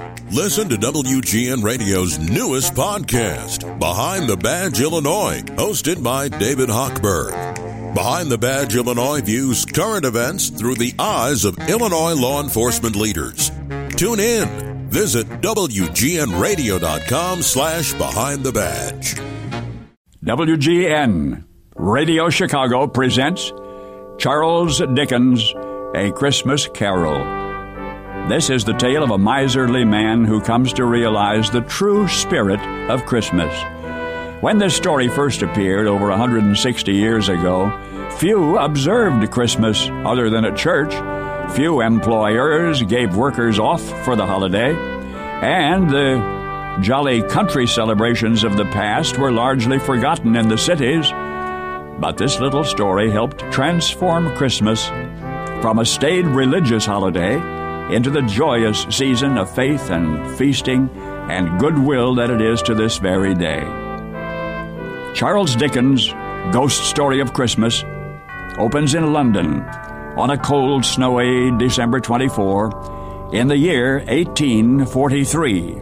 Listen to WGN Radio's newest podcast, Behind the Badge Illinois, hosted by David Hochberg. Behind the Badge Illinois views current events through the eyes of Illinois law enforcement leaders. Tune in. Visit WGNRadio.com/Behind the Badge. WGN Radio Chicago presents Charles Dickens' A Christmas Carol. This is the tale of a miserly man who comes to realize the true spirit of Christmas. When this story first appeared over 160 years ago, few observed Christmas other than at church. Few employers gave workers off for the holiday, and the jolly country celebrations of the past were largely forgotten in the cities. But this little story helped transform Christmas from a staid religious holiday into the joyous season of faith and feasting and goodwill that it is to this very day. Charles Dickens' Ghost Story of Christmas opens in London on a cold, snowy December 24 in the year 1843.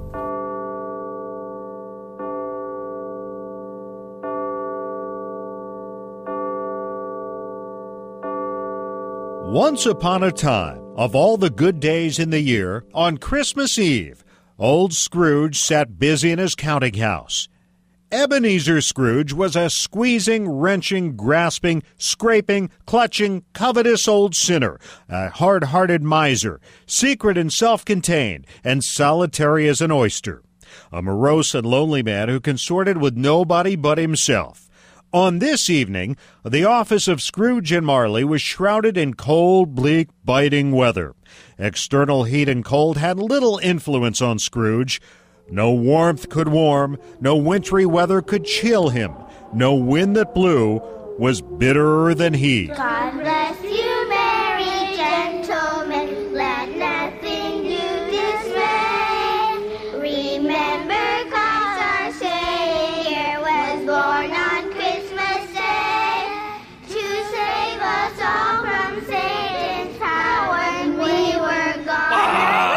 Once upon a time, of all the good days in the year, on Christmas Eve, old Scrooge sat busy in his counting house. Ebenezer Scrooge was a squeezing, wrenching, grasping, scraping, clutching, covetous old sinner, a hard-hearted miser, secret and self-contained, and solitary as an oyster. A morose and lonely man who consorted with nobody but himself. On this evening, the office of Scrooge and Marley was shrouded in cold, bleak, biting weather. External heat and cold had little influence on Scrooge. No warmth could warm, no wintry weather could chill him. No wind that blew was bitterer than he. God bless you, merry gentlemen, let nothing you dismay. Remember, 'cause our Savior was born on Christmas Day to save us all from Satan's power when we were gone.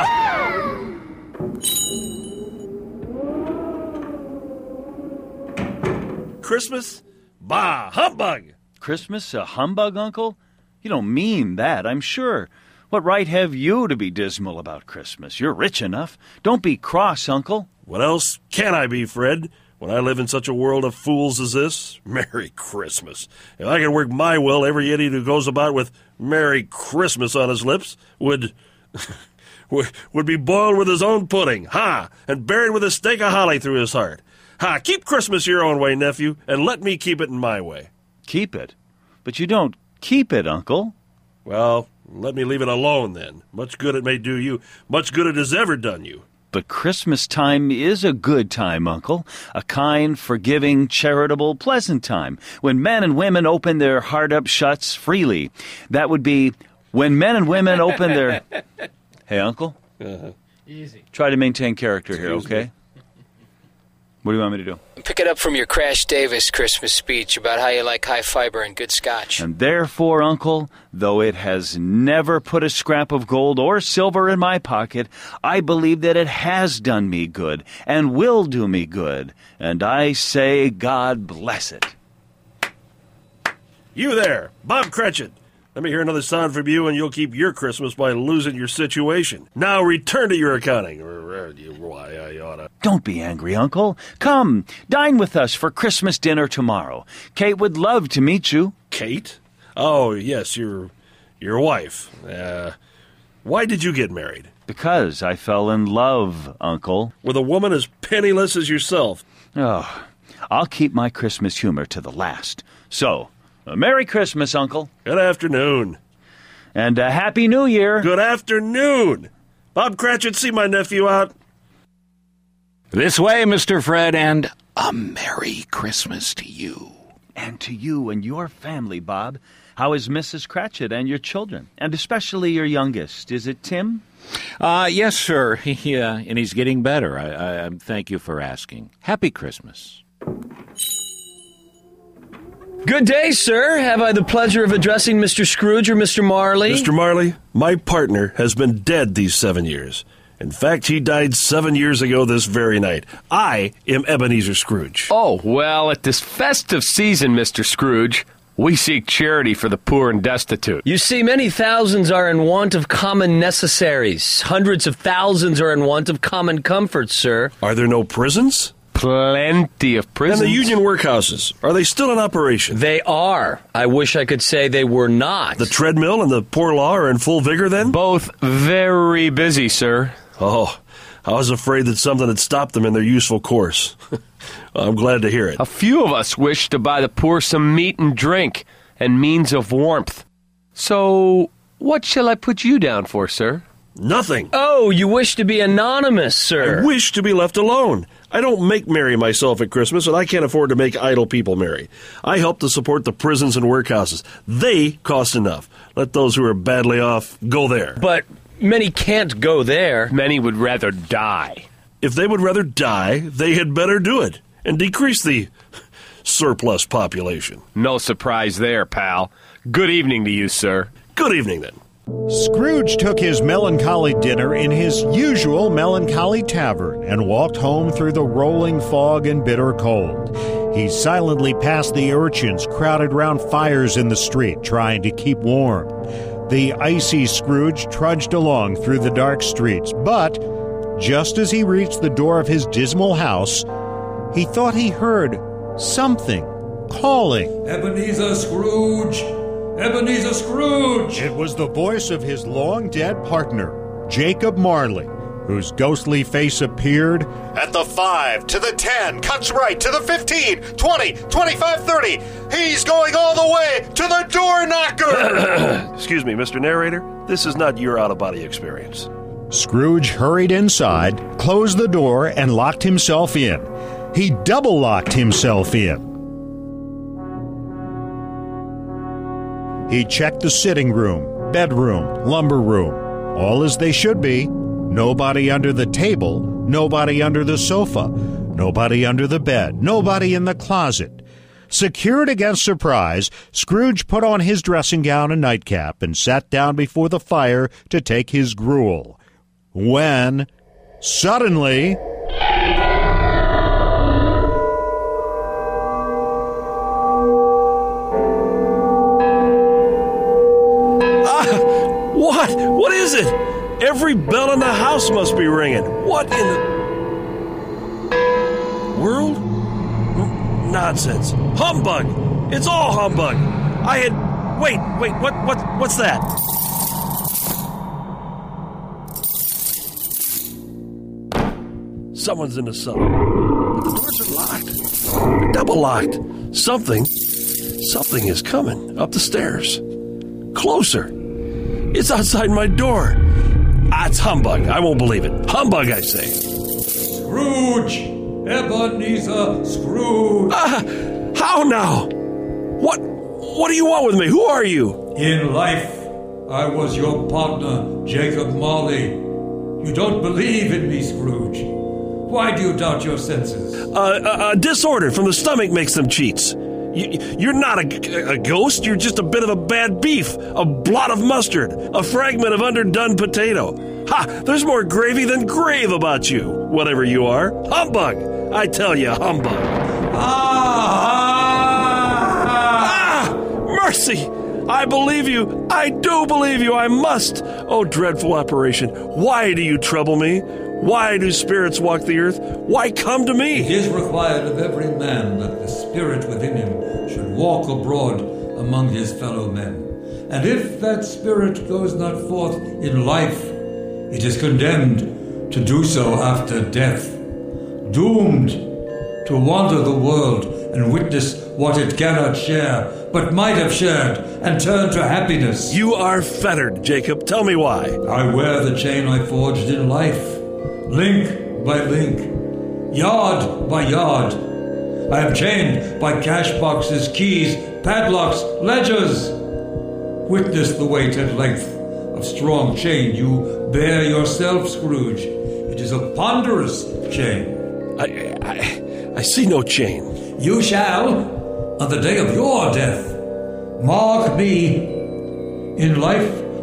Christmas? Bah, humbug! Christmas a humbug, Uncle? You don't mean that, I'm sure. What right have you to be dismal about Christmas? You're rich enough. Don't be cross, Uncle. What else can I be, Fred, when I live in such a world of fools as this? Merry Christmas. If I could work my will, every idiot who goes about with Merry Christmas on his lips would be boiled with his own pudding, and buried with a stake of holly through his heart. Keep Christmas your own way, nephew, and let me keep it in my way. Keep it? But you don't keep it, Uncle. Well, let me leave it alone, then. Much good it may do you. Much good it has ever done you. But Christmas time is a good time, Uncle. A kind, forgiving, charitable, pleasant time. When men and women open their heart-up shuts freely. That would be when men and women open their... Hey, Uncle? Easy. Try to maintain character here, okay? What do you want me to do? Pick it up from your Crash Davis Christmas speech about how you like high fiber and good scotch. And therefore, Uncle, though it has never put a scrap of gold or silver in my pocket, I believe that it has done me good and will do me good. And I say God bless it. You there, Bob Cratchit. Let me hear another sound from you, and you'll keep your Christmas by losing your situation. Now return to your accounting. Why, I oughta... Don't be angry, Uncle. Come, dine with us for Christmas dinner tomorrow. Kate would love to meet you. Kate? Oh, yes, your wife. Why did you get married? Because I fell in love, Uncle. With a woman as penniless as yourself. Oh, I'll keep my Christmas humor to the last. So... Merry Christmas, Uncle. Good afternoon. And a Happy New Year. Good afternoon. Bob Cratchit, see my nephew out. This way, Mr. Fred, and a Merry Christmas to you. And to you and your family, Bob. How is Mrs. Cratchit and your children? And especially your youngest. Is it Tim? Yes, sir. And he's getting better. I thank you for asking. Happy Christmas. Good day, sir. Have I the pleasure of addressing Mr. Scrooge or Mr. Marley? Mr. Marley, my partner has been dead these 7 years, In fact, he died 7 years ago this very night. I am Ebenezer Scrooge. Oh, well, at this festive season, Mr. Scrooge, we seek charity for the poor and destitute. You see, many thousands are in want of common necessaries. Hundreds of thousands are in want of common comforts, sir. Are there no prisons? Plenty of prisons. And the union workhouses, are they still in operation? They are. I wish I could say they were not. The treadmill and the poor law are in full vigor then? Both very busy, sir. Oh, I was afraid that something had stopped them in their useful course. I'm glad to hear it. A few of us wish to buy the poor some meat and drink and means of warmth. So, what shall I put you down for, sir? Nothing. Oh, you wish to be anonymous, sir. I wish to be left alone. I don't make merry myself at Christmas, and I can't afford to make idle people merry. I help to support the prisons and workhouses. They cost enough. Let those who are badly off go there. But many can't go there. Many would rather die. If they would rather die, they had better do it and decrease the surplus population. No surprise there, pal. Good evening to you, sir. Good evening, then. Scrooge took his melancholy dinner in his usual melancholy tavern and walked home through the rolling fog and bitter cold. He silently passed the urchins crowded round fires in the street, trying to keep warm. The icy Scrooge trudged along through the dark streets, but just as he reached the door of his dismal house, he thought he heard something calling. Ebenezer Scrooge! Ebenezer Scrooge! It was the voice of his long-dead partner, Jacob Marley, whose ghostly face appeared at the 5, to the 10, cuts right, to the 15, 20, 25, 30. He's going all the way to the door knocker! Excuse me, Mr. Narrator. This is not your out-of-body experience. Scrooge hurried inside, closed the door, and locked himself in. He double-locked himself in. He checked the sitting room, bedroom, lumber room, all as they should be. Nobody under the table, nobody under the sofa, nobody under the bed, nobody in the closet. Secured against surprise, Scrooge put on his dressing gown and nightcap and sat down before the fire to take his gruel. When, suddenly... What? What is it? Every bell in the house must be ringing. What in the world? Nonsense. Humbug. It's all humbug. Wait, what's that? Someone's in the cellar. But the doors are locked. They're double locked. Something is coming up the stairs. Closer. It's outside my door. It's humbug. I won't believe it. Humbug, I say. Scrooge! Ebenezer Scrooge! How now? What do you want with me? Who are you? In life, I was your partner, Jacob Marley. You don't believe in me, Scrooge. Why do you doubt your senses? Disorder from the stomach makes them cheats. You're not a ghost. You're just a bit of a bad beef, a blot of mustard, a fragment of underdone potato. Ha! There's more gravy than grave about you, whatever you are. Humbug! I tell you, humbug. Mercy! I believe you. I do believe you. I must. Oh, dreadful operation. Why do you trouble me? Why do spirits walk the earth? Why come to me? It is required of every man that the spirit within him should walk abroad among his fellow men. And if that spirit goes not forth in life, it is condemned to do so after death, doomed to wander the world and witness what it cannot share, but might have shared, and turn to happiness. You are fettered, Jacob. Tell me why. I wear the chain I forged in life, link by link, yard by yard. I am chained by cash boxes, keys, padlocks, ledgers. Witness the weight and length of strong chain you bear yourself, Scrooge. It is a ponderous chain. I see no chain. You shall, on the day of your death, mark me. In life,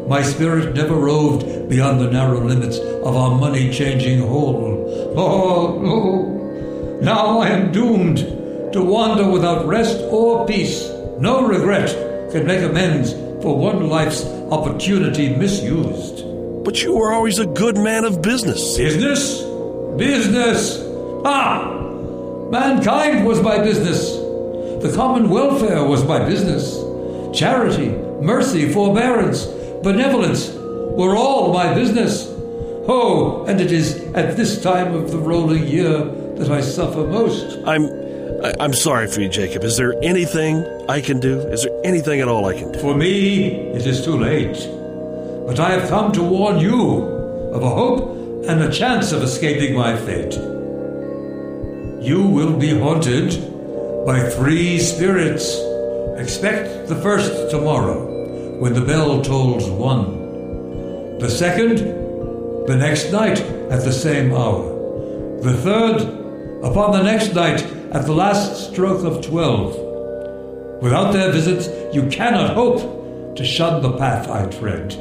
My spirit never roved beyond the narrow limits of our money-changing hole. Oh, no. Now I am doomed to wander without rest or peace. No regret can make amends for one life's opportunity misused. But you were always a good man of business. Business? Business! Ah! Mankind was my business. The common welfare was my business. Charity, mercy, forbearance, benevolence were all my business. Oh, and it is at this time of the rolling year that I suffer most. I'm sorry for you, Jacob. Is there anything I can do? Is there anything at all I can do? For me, it is too late. But I have come to warn you of a hope and a chance of escaping my fate. You will be haunted by 3 spirits. Expect the first tomorrow, when the bell tolls 1. The second, the next night at the same hour. The third, upon the next night at the last stroke of 12. Without their visits, you cannot hope to shun the path I tread.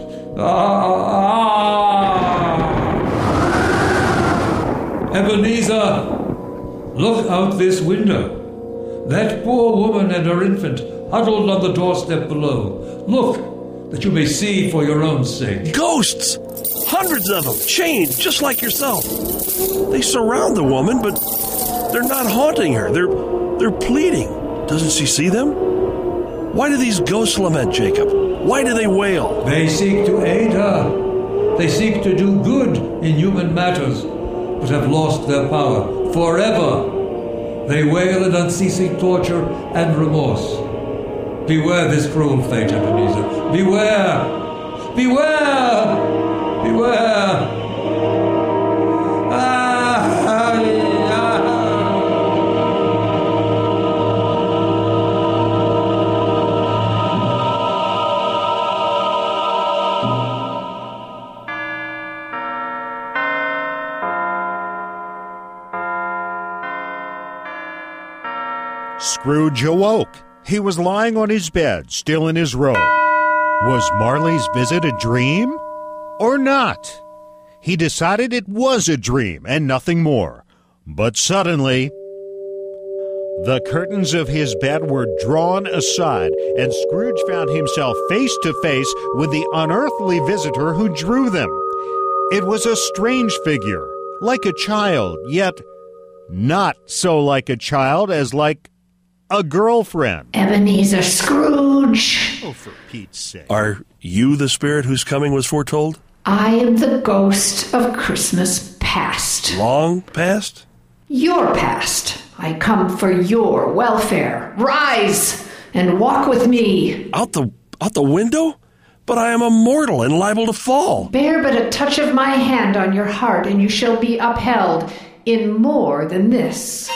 Ebenezer, look out this window. That poor woman and her infant huddled on the doorstep below. Look, that you may see for your own sake. Ghosts! Hundreds of them, chained just like yourself. They surround the woman, but they're not haunting her. They're pleading. Doesn't she see them? Why do these ghosts lament, Jacob? Why do they wail? They seek to aid her. They seek to do good in human matters, but have lost their power forever. They wail in unceasing torture and remorse. Beware this cruel fate, Ebenezer. Beware! Beware! Beware! Scrooge awoke. He was lying on his bed, still in his robe. Was Marley's visit a dream or not? He decided it was a dream and nothing more. But suddenly, the curtains of his bed were drawn aside, and Scrooge found himself face to face with the unearthly visitor who drew them. It was a strange figure, like a child, yet not so like a child as like a girlfriend. Ebenezer Scrooge. Oh, for Pete's sake. Are you the spirit whose coming was foretold? I am the ghost of Christmas past. Long past? Your past. I come for your welfare. Rise and walk with me. Out the window? But I am a mortal and liable to fall. Bear but a touch of my hand on your heart, and you shall be upheld in more than this.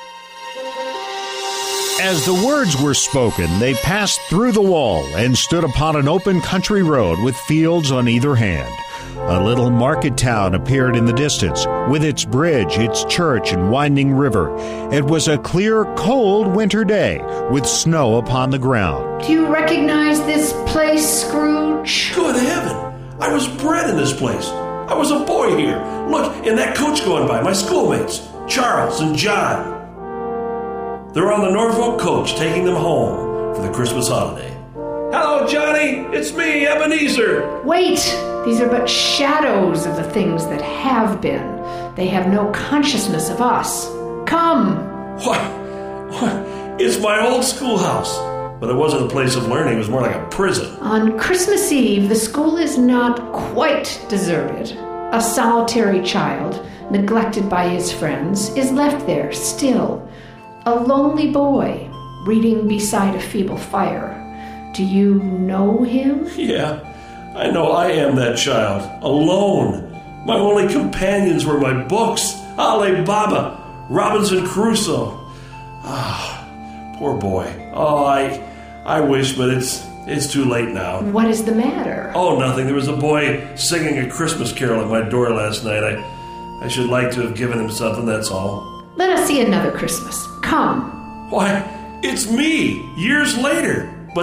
As the words were spoken, they passed through the wall and stood upon an open country road with fields on either hand. A little market town appeared in the distance, with its bridge, its church, and winding river. It was a clear, cold winter day, with snow upon the ground. Do you recognize this place, Scrooge? Good heaven! I was bred in this place. I was a boy here. Look, in that coach going by, my schoolmates, Charles and John. They're on the Norfolk coach taking them home for the Christmas holiday. Hello, Johnny. It's me, Ebenezer. Wait. These are but shadows of the things that have been. They have no consciousness of us. Come. What? It's my old schoolhouse. But it wasn't a place of learning. It was more like a prison. On Christmas Eve, the school is not quite deserted. A solitary child, neglected by his friends, is left there still. A lonely boy, reading beside a feeble fire. Do you know him? Yeah, I know I am that child. Alone. My only companions were my books. Ali Baba, Robinson Crusoe. Ah, poor boy. Oh, I wish, but it's too late now. What is the matter? Oh, nothing. There was a boy singing a Christmas carol at my door last night. I should like to have given him something, that's all. Let us see another Christmas. Come. Why, it's me, years later, but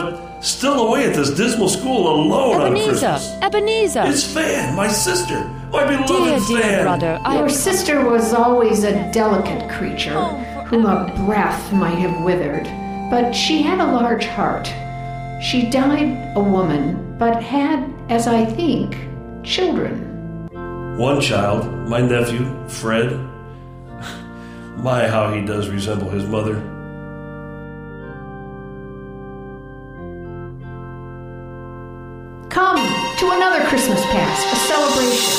Still away at this dismal school alone on Christmas. Ebenezer! It's Fan, my sister. My beloved Dear Fan. brother, Your sister was always a delicate creature, whom a breath might have withered, but she had a large heart. She died a woman, but had, as I think, children. One child, my nephew, Fred. My, how he does resemble his mother. Come to another Christmas past, a celebration.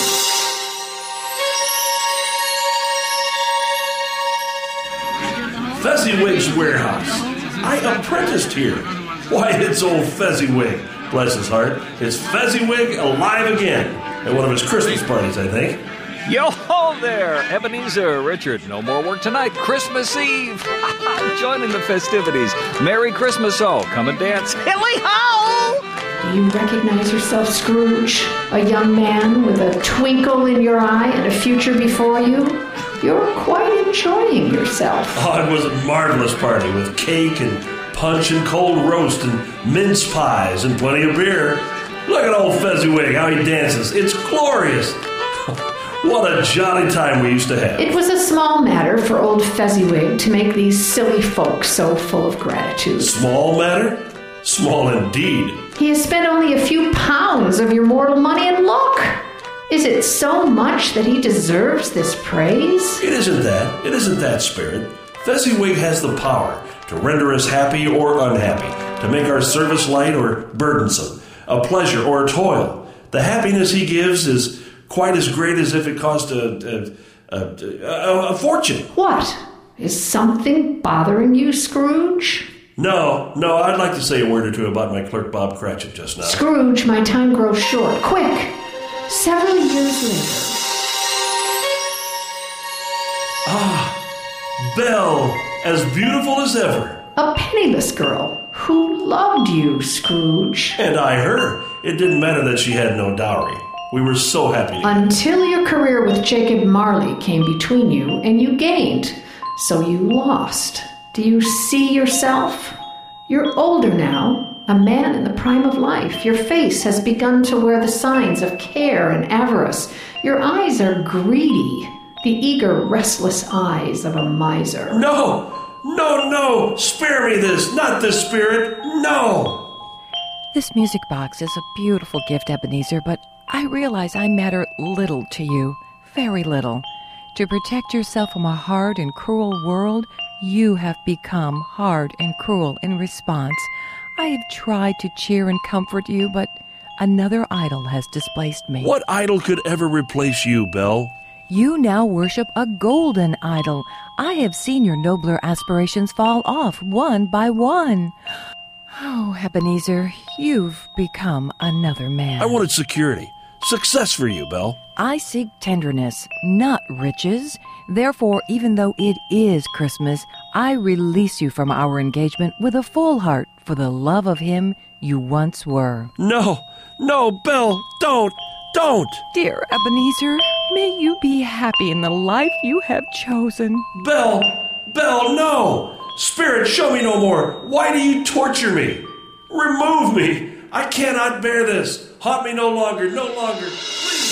Fezziwig's warehouse. I apprenticed here. Why, it's old Fezziwig. Bless his heart. It's Fezziwig alive again. At one of his Christmas parties, I think. Yo-ho there, Ebenezer, Richard. No more work tonight. Christmas Eve. Joining the festivities. Merry Christmas, all. Come and dance. Hilly-ho! Do you recognize yourself, Scrooge? A young man with a twinkle in your eye and a future before you? You're quite enjoying yourself. Oh, it was a marvelous party with cake and punch and cold roast and mince pies and plenty of beer. Look at old Fezziwig, how he dances. It's glorious. What a jolly time we used to have. It was a small matter for old Fezziwig to make these silly folks so full of gratitude. Small matter? Small indeed. He has spent only a few pounds of your mortal money, and look! Is it so much that he deserves this praise? It isn't that. It isn't that, Spirit. Fezziwig has the power to render us happy or unhappy, to make our service light or burdensome, a pleasure or a toil. The happiness he gives is quite as great as if it cost a fortune. What? Is something bothering you, Scrooge? No, I'd like to say a word or two about my clerk Bob Cratchit just now. Scrooge, my time grows short. Quick! Several years later. Ah, Belle, as beautiful as ever. A penniless girl who loved you, Scrooge. And I her. It didn't matter that she had no dowry. We were so happy together. Until your career with Jacob Marley came between you and you gained, so you lost. Do you see yourself? You're older now, a man in the prime of life. Your face has begun to wear the signs of care and avarice. Your eyes are greedy, the eager, restless eyes of a miser. No! Spare me this, not this, Spirit. No! This music box is a beautiful gift, Ebenezer, but I realize I matter little to you, very little. To protect yourself from a hard and cruel world, you have become hard and cruel in response. I have tried to cheer and comfort you, but another idol has displaced me. What idol could ever replace you, Belle? You now worship a golden idol. I have seen your nobler aspirations fall off one by one. Oh, Ebenezer, you've become another man. I wanted security. Success for you, Belle. I seek tenderness, not riches. Therefore, even though it is Christmas, I release you from our engagement with a full heart for the love of him you once were. No, Belle, don't. Dear Ebenezer, may you be happy in the life you have chosen. Belle, no! Spirit, show me no more. Why do you torture me? Remove me. I cannot bear this. Haunt me no longer. Please.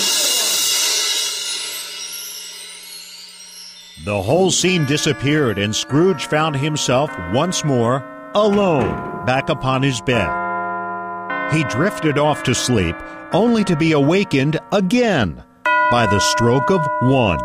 The whole scene disappeared, and Scrooge found himself once more alone back upon his bed. He drifted off to sleep, only to be awakened again by the stroke of 1.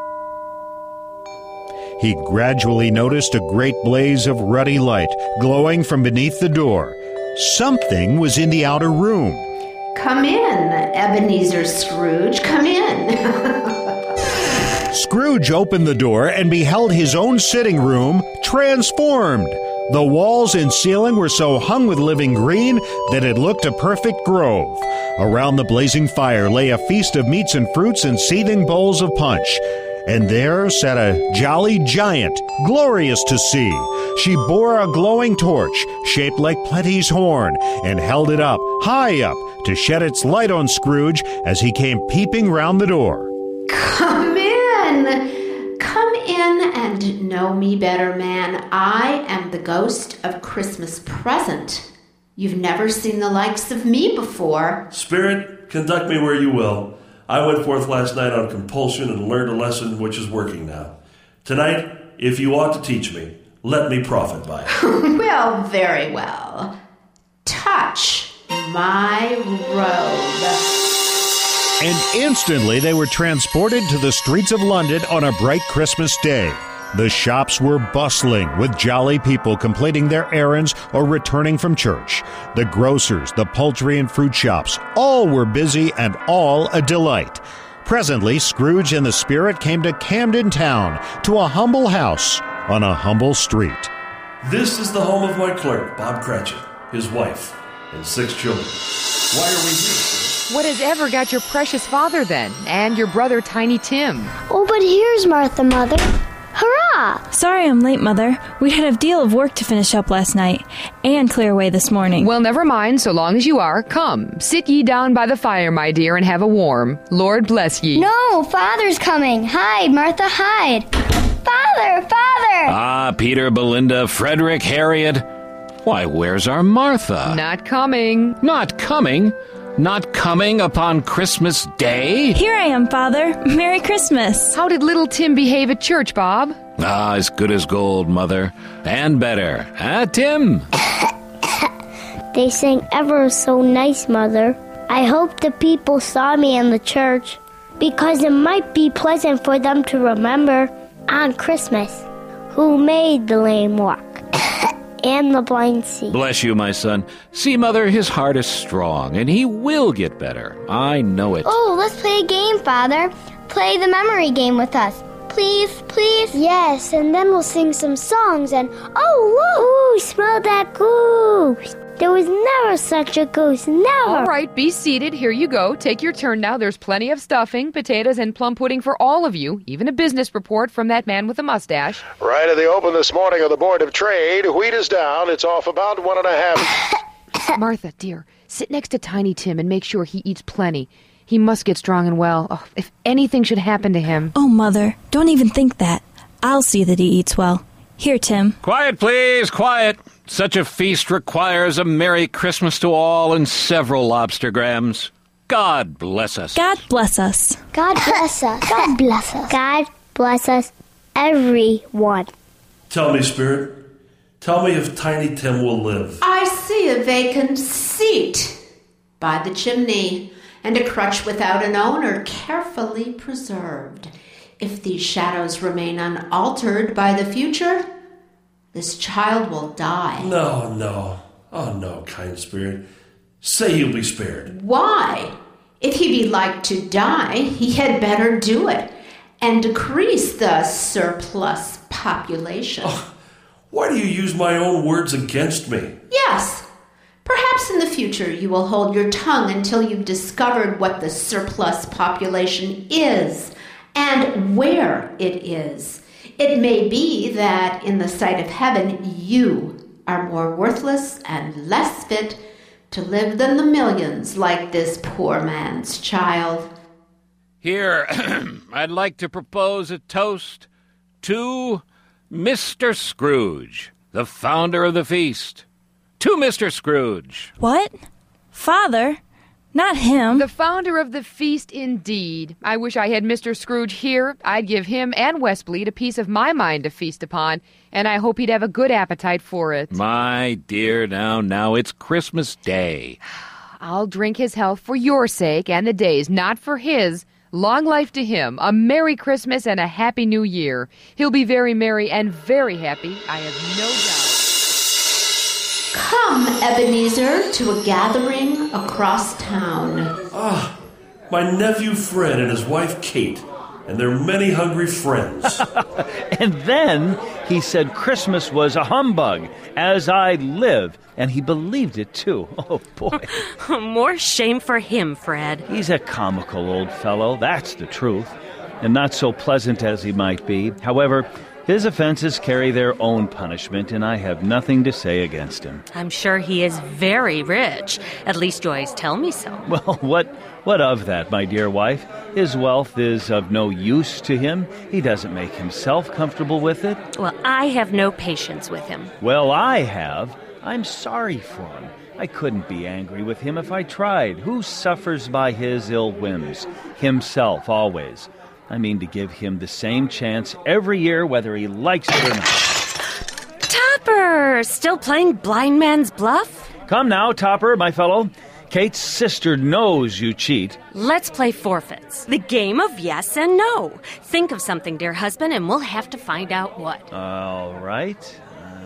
He gradually noticed a great blaze of ruddy light glowing from beneath the door. Something was in the outer room. Come in, Ebenezer Scrooge, come in. Scrooge opened the door and beheld his own sitting room transformed. The walls and ceiling were so hung with living green that it looked a perfect grove. Around the blazing fire lay a feast of meats and fruits and seething bowls of punch. And there sat a jolly giant, glorious to see. She bore a glowing torch, shaped like Plenty's horn, and held it up, high up, to shed its light on Scrooge as he came peeping round the door. Come in and know me better, man. I am the ghost of Christmas present. You've never seen the likes of me before. Spirit, conduct me where you will. I went forth last night on compulsion and learned a lesson which is working now. Tonight, if you ought to teach me, let me profit by it. Well, very well. Touch my robe. And instantly they were transported to the streets of London on a bright Christmas day. The shops were bustling with jolly people completing their errands or returning from church. The grocers, the poultry and fruit shops, all were busy and all a delight. Presently, Scrooge and the Spirit came to Camden Town, to a humble house on a humble street. This is the home of my clerk, Bob Cratchit, his wife, and 6 children. Why are we here, sir? What has ever got your precious father, then, and your brother Tiny Tim? Oh, but here's Martha, Mother. Hurrah! Sorry I'm late, Mother. We had a deal of work to finish up last night and clear away this morning. Well, never mind, so long as you are. Come, sit ye down by the fire, my dear, and have a warm. Lord bless ye. No, Father's coming. Hide, Martha, hide. Father, Father! Ah, Peter, Belinda, Frederick, Harriet. Why, where's our Martha? Not coming. Not coming? Not coming upon Christmas Day? Here I am, Father. Merry Christmas. How did little Tim behave at church, Bob? Ah, as good as gold, Mother. And better. Ah, Tim? They sang ever so nice, Mother. I hope the people saw me in the church, because it might be pleasant for them to remember on Christmas who made the lame walk and the blind see. Bless you, my son. See, Mother, his heart is strong, and he will get better. I know it. Oh, let's play a game, Father. Play the memory game with us. Please, please? Yes, and then we'll sing some songs and... Oh, look! Ooh, smell that goose! There was never such a goose, never! All right, be seated. Here you go. Take your turn now. There's plenty of stuffing, potatoes, and plum pudding for all of you. Even a business report from that man with a mustache. Right at the open this morning of the Board of Trade. Wheat is down. It's off about 1.5. Martha, dear, sit next to Tiny Tim and make sure he eats plenty. He must get strong and well. Oh, if anything should happen to him. Oh, Mother, don't even think that. I'll see that he eats well. Here, Tim. Quiet, please, quiet. Such a feast requires a Merry Christmas to all and several lobstergrams. God bless us. God bless us. God bless us. God bless us. God bless us, everyone. Tell me, Spirit. Tell me if Tiny Tim will live. I see a vacant seat by the chimney, and a crutch without an owner carefully preserved. If these shadows remain unaltered by the future, this child will die. No. Oh, no, kind Spirit. Say he'll be spared. Why? If he be like to die, he had better do it and decrease the surplus population. Oh, why do you use my own words against me? Yes. Perhaps in the future you will hold your tongue until you've discovered what the surplus population is and where it is. It may be that in the sight of heaven you are more worthless and less fit to live than the millions like this poor man's child. Here, I'd like to propose a toast to Mr. Scrooge, the founder of the feast. To Mr. Scrooge. What? Father? Not him. The founder of the feast, indeed. I wish I had Mr. Scrooge here. I'd give him and Westbleed a piece of my mind to feast upon, and I hope he'd have a good appetite for it. My dear, now, it's Christmas Day. I'll drink his health for your sake and the day's, not for his. Long life to him, a Merry Christmas and a Happy New Year. He'll be very merry and very happy, I have no doubt. Come, Ebenezer, to a gathering across town. Ah, my nephew Fred and his wife Kate, and their many hungry friends. And then he said Christmas was a humbug, as I live, and he believed it too. Oh, boy. More shame for him, Fred. He's a comical old fellow, that's the truth, and not so pleasant as he might be. However, his offenses carry their own punishment, and I have nothing to say against him. I'm sure he is very rich. At least you always tell me so. Well, what of that, my dear wife? His wealth is of no use to him. He doesn't make himself comfortable with it. Well, I have no patience with him. Well, I have. I'm sorry for him. I couldn't be angry with him if I tried. Who suffers by his ill whims? Himself, always. I mean to give him the same chance every year, whether he likes it or not. Topper! Still playing blind man's bluff? Come now, Topper, my fellow. Kate's sister knows you cheat. Let's play forfeits. The game of yes and no. Think of something, dear husband, and we'll have to find out what. All right.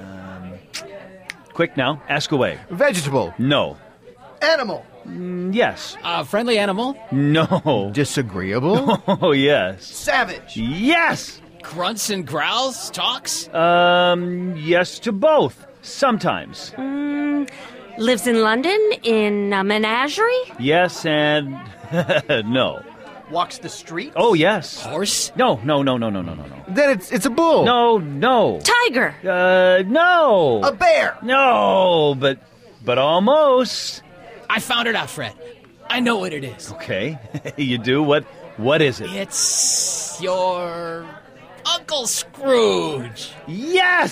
Quick now, ask away. Vegetable. No. Animal. Yes. Friendly animal. No. Disagreeable. Oh, yes. Savage. Yes. Grunts and growls, talks. Yes to both. Sometimes. Lives in London in a menagerie? Yes and no. Walks the street? Oh, yes. Horse? No. Then it's a bull. No. Tiger? No. A bear? No, but almost. I found it out, Fred. I know what it is. Okay. You do? What is it? It's your Uncle Scrooge. Yes!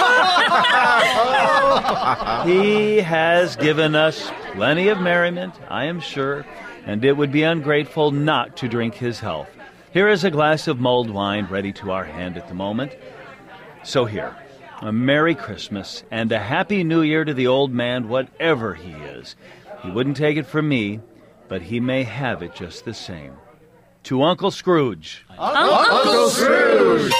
He has given us plenty of merriment, I am sure, and it would be ungrateful not to drink his health. Here is a glass of mulled wine ready to our hand at the moment. So here, a Merry Christmas and a Happy New Year to the old man, whatever he is. He wouldn't take it from me, but he may have it just the same. To Uncle Scrooge. Uncle Scrooge!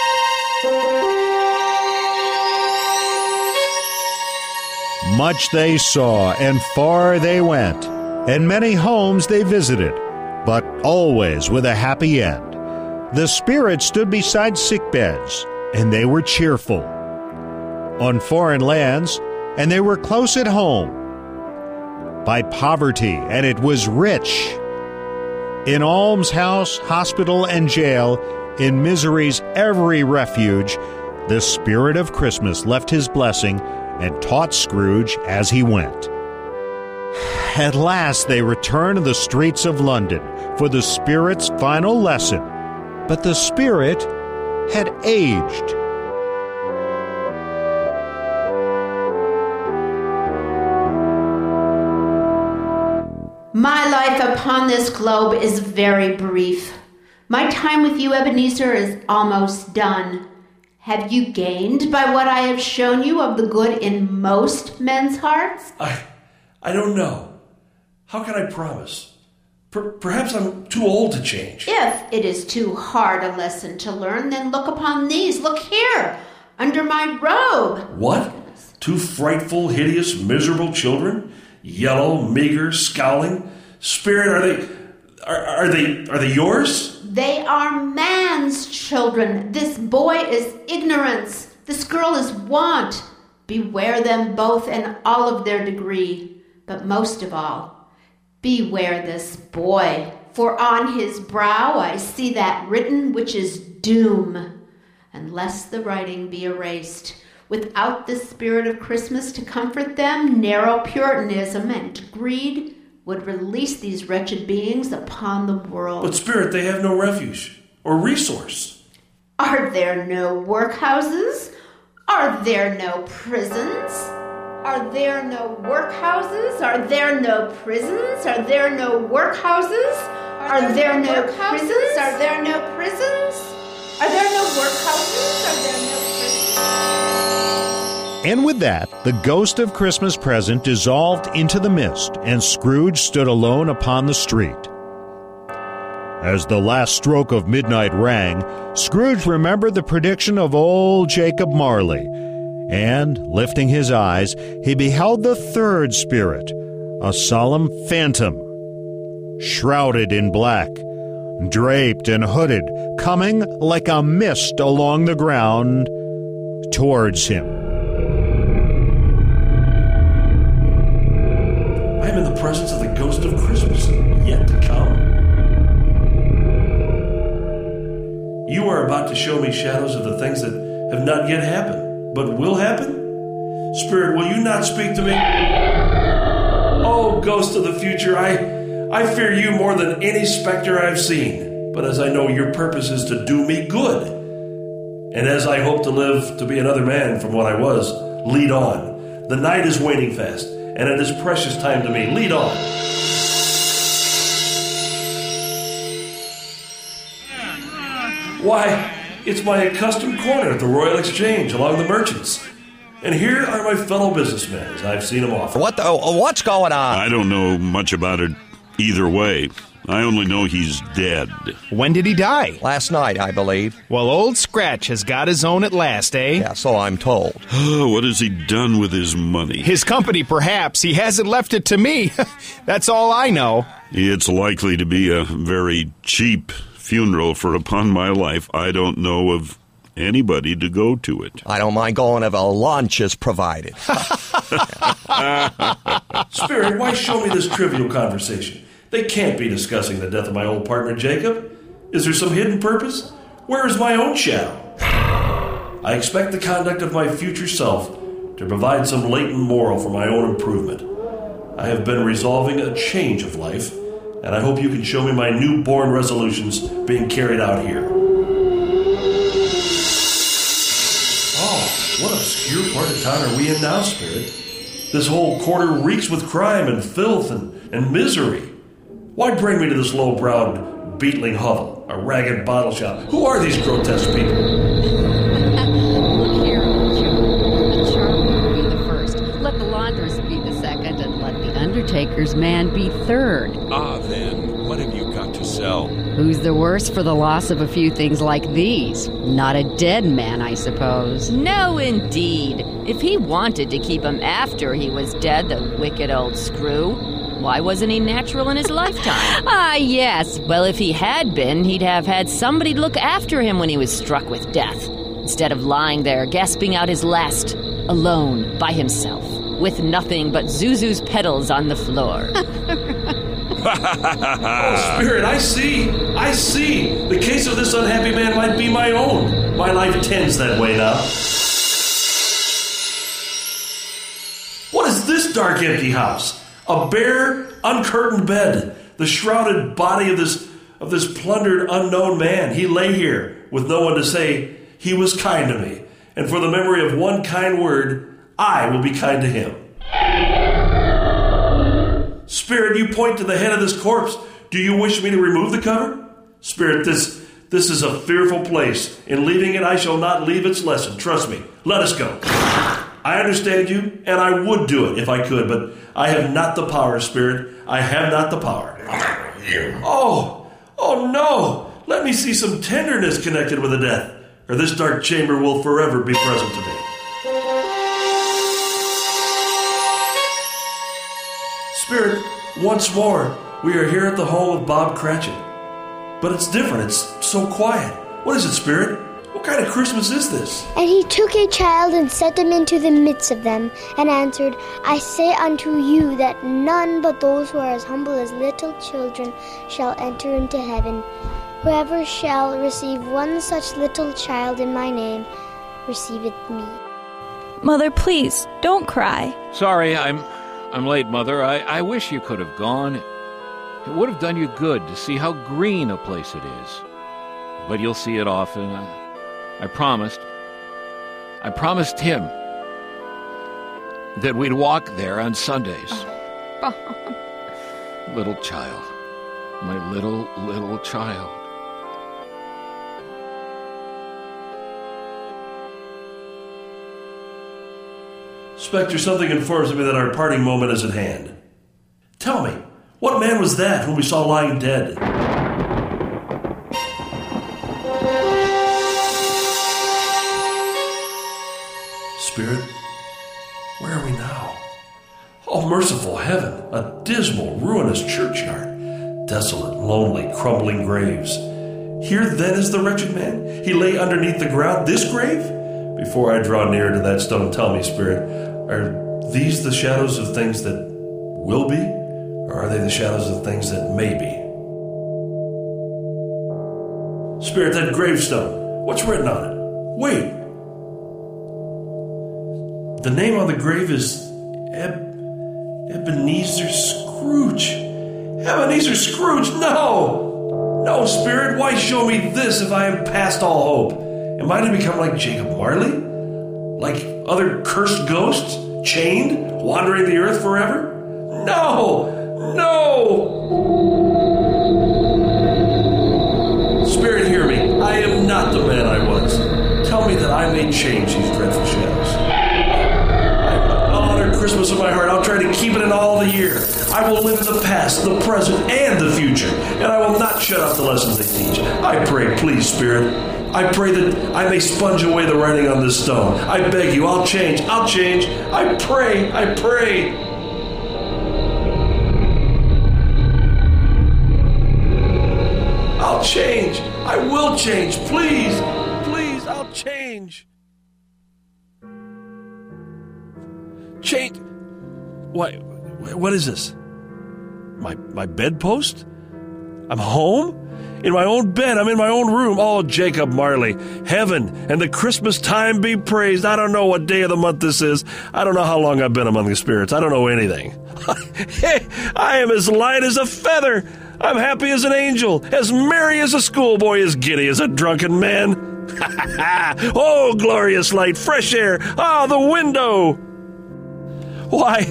Much they saw, and far they went, and many homes they visited, but always with a happy end. The spirits stood beside sick beds, and they were cheerful. On foreign lands, and they were close at home. By poverty, and it was rich. In almshouse, hospital, and jail, in misery's every refuge, the Spirit of Christmas left his blessing and taught Scrooge as he went. At last they returned to the streets of London for the Spirit's final lesson, but the Spirit had aged. My life upon this globe is very brief. My time with you, Ebenezer, is almost done. Have you gained by what I have shown you of the good in most men's hearts? I don't know. How can I promise? Perhaps I'm too old to change. If it is too hard a lesson to learn, then look upon these. Look here, under my robe. What? Two frightful, hideous, miserable children? Yellow, meager, scowling. Spirit, are they yours? They are man's children. This boy is ignorance. This girl is want. Beware them both and all of their degree. But most of all, beware this boy. For on his brow I see that written which is doom. Unless the writing be erased. Without the Spirit of Christmas to comfort them, narrow Puritanism and greed would release these wretched beings upon the world. But, Spirit, they have no refuge or resource. Are there no workhouses? Are there no prisons? Are there no workhouses? Are there no prisons? Are there no workhouses? Are there no prisons? Are there no prisons? Are there no workhouses? Are there no prisons? And with that, the ghost of Christmas present dissolved into the mist, and Scrooge stood alone upon the street. As the last stroke of midnight rang, Scrooge remembered the prediction of old Jacob Marley, and, lifting his eyes, he beheld the third spirit, a solemn phantom, shrouded in black, draped and hooded, coming like a mist along the ground towards him. I am in the presence of the ghost of Christmas yet to come. You are about to show me shadows of the things that have not yet happened, but will happen? Spirit, will you not speak to me? Oh, ghost of the future, I fear you more than any specter I've seen. But as I know your purpose is to do me good, and as I hope to live to be another man from what I was, lead on. The night is waning fast, and it is precious time to me. Lead on. Why, it's my accustomed corner at the Royal Exchange along the Merchants. And here are my fellow businessmen, as I've seen them often. What's going on? I don't know much about it either way. I only know he's dead. When did he die? Last night, I believe. Well, Old Scratch has got his own at last, eh? Yeah, so I'm told. What has he done with his money? His company, perhaps. He hasn't left it to me. That's all I know. It's likely to be a very cheap funeral, for upon my life, I don't know of anybody to go to it. I don't mind going if a lunch is provided. Spirit, why show me this trivial conversation? They can't be discussing the death of my old partner, Jacob. Is there some hidden purpose? Where is my own shadow? I expect the conduct of my future self to provide some latent moral for my own improvement. I have been resolving a change of life, and I hope you can show me my newborn resolutions being carried out here. What obscure part of town are we in now, Spirit? This whole quarter reeks with crime and filth and misery. Why bring me to this low-browed, beetling hovel, a ragged bottle shop? Who are these grotesque people? Look here, old Joe. The charwoman will be the first. Let the laundress be the second, and let the undertaker's man be third. Ah, then, what have you got to sell? Who's the worse for the loss of a few things like these? Not a dead man, I suppose. No, indeed. If he wanted to keep him after he was dead, the wicked old screw, why wasn't he natural in his lifetime? Ah, yes. Well, if he had been, he'd have had somebody to look after him when he was struck with death, instead of lying there gasping out his last, alone, by himself, with nothing but Zuzu's petals on the floor. Oh, Spirit, I see. The case of this unhappy man might be my own. My life tends that way now. What is this dark, empty house? A bare, uncurtained bed. The shrouded body of this plundered, unknown man. He lay here with no one to say he was kind to me. And for the memory of one kind word, I will be kind to him. Spirit, you point to the head of this corpse. Do you wish me to remove the cover? Spirit, this is a fearful place. In leaving it, I shall not leave its lesson. Trust me. Let us go. I understand you, and I would do it if I could, but I have not the power, Spirit. I have not the power. Oh no! Let me see some tenderness connected with the death, or this dark chamber will forever be present to me. Spirit, once more, we are here at the home of Bob Cratchit. But it's different. It's so quiet. What is it, Spirit? What kind of Christmas is this? And he took a child and set him into the midst of them, and answered, I say unto you that none but those who are as humble as little children shall enter into heaven. Whoever shall receive one such little child in my name, receiveth me. Mother, please, don't cry. Sorry, I'm late, Mother. I wish you could have gone. It would have done you good to see how green a place it is. But you'll see it often. I promised him that we'd walk there on Sundays. Bob. Little child. My little child. Spectre, something informs me that our parting moment is at hand. Tell me, what man was that whom we saw lying dead? Spirit, where are we now? Oh, merciful heaven, a dismal, ruinous churchyard. Desolate, lonely, crumbling graves. Here then is the wretched man. He lay underneath the ground, this grave? Before I draw nearer to that stone, tell me, Spirit, are these the shadows of things that will be? Or are they the shadows of things that may be? Spirit, that gravestone, what's written on it? Wait. The name on the grave is Ebenezer Scrooge. Ebenezer Scrooge, no! No, Spirit, why show me this if I am past all hope? Am I to become like Jacob Marley? Like other cursed ghosts? Chained? Wandering the earth forever? No! Spirit, hear me. I am not the man I was. Tell me that I may change these dreadful shadows. I'll honor Christmas in my heart. I'll try to keep it in all the year. I will live in the past, the present, and the future. And I will not shut out the lessons they teach. I pray, please, Spirit. I pray that I may sponge away the writing on this stone. I beg you, I'll change. I pray. I'll change. I will change. Please, I'll change. Change? What is this? My bedpost? I'm home? In my own bed. I'm in my own room. Oh, Jacob Marley. Heaven and the Christmas time be praised. I don't know what day of the month this is. I don't know how long I've been among the spirits. I don't know anything. I am as light as a feather. I'm happy as an angel, as merry as a schoolboy, as giddy as a drunken man. Oh, glorious light, fresh air. Ah, the window. Why,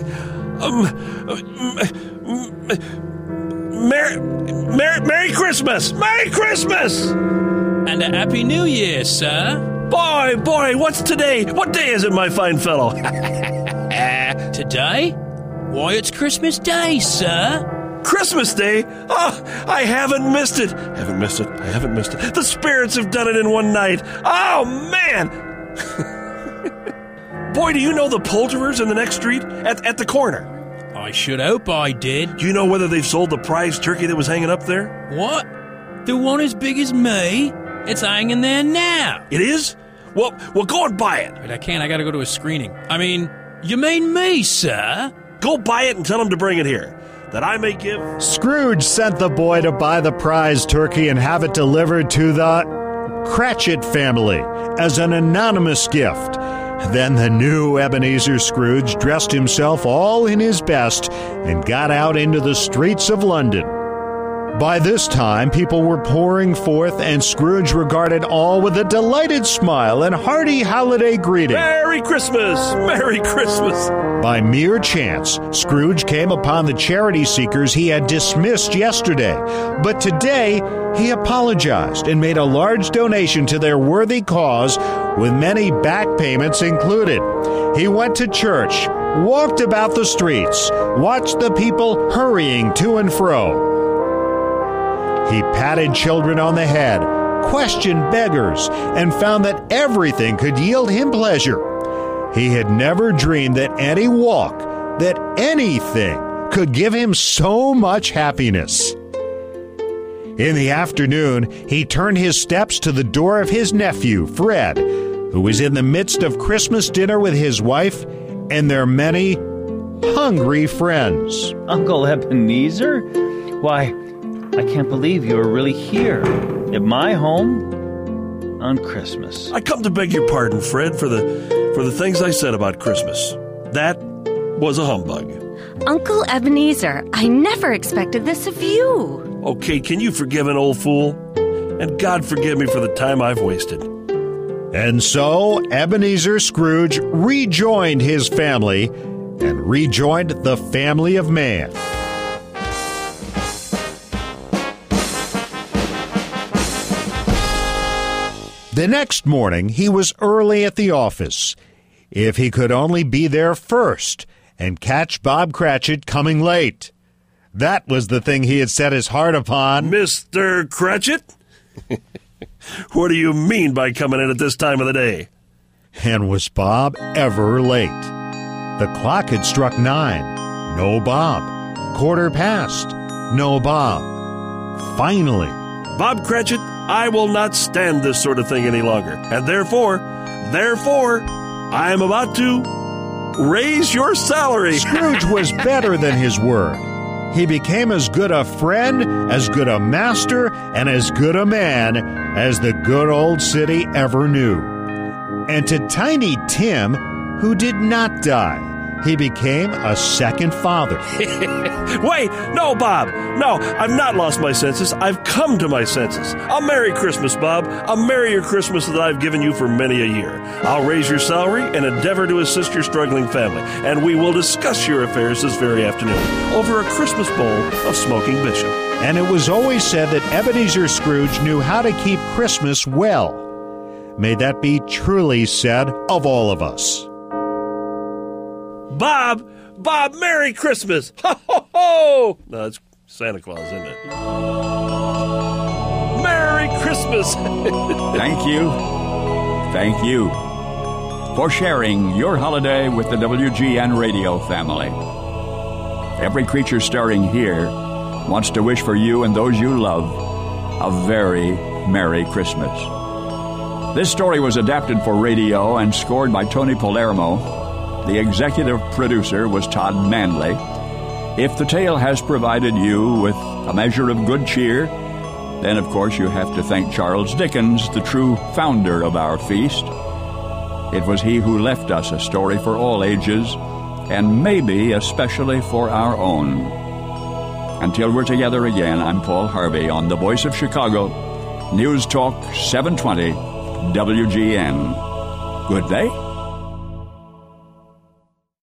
Merry Christmas! Merry Christmas! And a Happy New Year, sir. Boy, what's today? What day is it, my fine fellow? Today? Why, it's Christmas Day, sir. Christmas Day? Oh, I haven't missed it. I haven't missed it. The spirits have done it in one night. Oh, man! Boy, do you know the poulterers in the next street? At the corner. I should hope I did. Do you know whether they've sold the prize turkey that was hanging up there? What? The one as big as me? It's hanging there now. It is? Well, go and buy it. But I can't. I gotta go to a screening. I mean, you mean me, sir? Go buy it and tell them to bring it here, that I may give... Scrooge sent the boy to buy the prize turkey and have it delivered to the Cratchit family as an anonymous gift. Then the new Ebenezer Scrooge dressed himself all in his best and got out into the streets of London. By this time, people were pouring forth, and Scrooge regarded all with a delighted smile and hearty holiday greeting. Merry Christmas! Merry Christmas! By mere chance, Scrooge came upon the charity seekers he had dismissed yesterday, but today he apologized and made a large donation to their worthy cause, with many back payments included. He went to church, walked about the streets, watched the people hurrying to and fro. He patted children on the head, questioned beggars, and found that everything could yield him pleasure. He had never dreamed that any walk, that anything, could give him so much happiness. In the afternoon, he turned his steps to the door of his nephew, Fred, who was in the midst of Christmas dinner with his wife and their many hungry friends. Uncle Ebenezer? Why, I can't believe you are really here, at my home, on Christmas. I come to beg your pardon, Fred, for the things I said about Christmas. That was a humbug. Uncle Ebenezer, I never expected this of you. Okay, can you forgive an old fool? And God forgive me for the time I've wasted. And so Ebenezer Scrooge rejoined his family and rejoined the family of man. The next morning, he was early at the office. If he could only be there first and catch Bob Cratchit coming late. That was the thing he had set his heart upon. Mr. Cratchit? What do you mean by coming in at this time of the day? And was Bob ever late? The clock had struck 9. No Bob. 1:15. No Bob. Finally. Bob Cratchit, I will not stand this sort of thing any longer. And therefore, I am about to raise your salary. Scrooge was better than his word. He became as good a friend, as good a master, and as good a man as the good old city ever knew. And to Tiny Tim, who did not die, he became a second father. Wait, no, Bob. No, I've not lost my senses. I've come to my senses. A Merry Christmas, Bob. A merrier Christmas than I've given you for many a year. I'll raise your salary and endeavor to assist your struggling family, and we will discuss your affairs this very afternoon over a Christmas bowl of smoking bishop. And it was always said that Ebenezer Scrooge knew how to keep Christmas well. May that be truly said of all of us. Bob, Merry Christmas! Ho, ho, ho! No, it's Santa Claus, isn't it? Merry Christmas! Thank you for sharing your holiday with the WGN Radio family. Every creature starring here wants to wish for you and those you love a very Merry Christmas. This story was adapted for radio and scored by Tony Palermo. The executive producer was Todd Manley. If the tale has provided you with a measure of good cheer, then of course you have to thank Charles Dickens, the true founder of our feast. It was he who left us a story for all ages, and maybe especially for our own. Until we're together again, I'm Paul Harvey on the Voice of Chicago, News Talk 720 WGN. Good day.